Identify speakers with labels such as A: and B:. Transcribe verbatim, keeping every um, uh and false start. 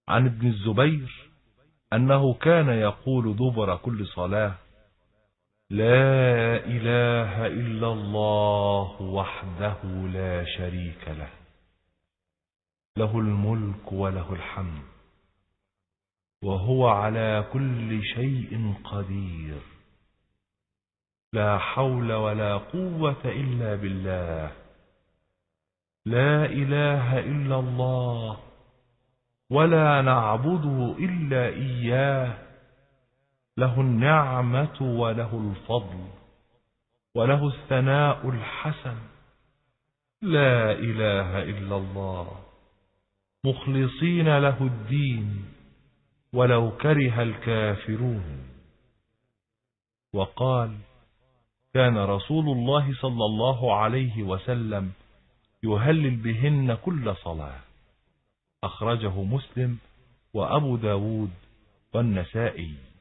A: عن ابن الزبير أنه كان يقول دبر كل صلاة: لا إله إلا الله وحده لا شريك له، له الملك وله الحمد، وهو على كل شيء قدير، لا حول ولا قوة إلا بالله، لا إله إلا الله ولا نعبد إلا إياه، له النعمة وله الفضل وله الثناء الحسن، لا إله إلا الله، مخلصين له الدين ولو كره الكافرون. وقال: كان رسول الله صلى الله عليه وسلم يهلل بهن كل صلاة. أخرجه مسلم وأبو داود والنسائي.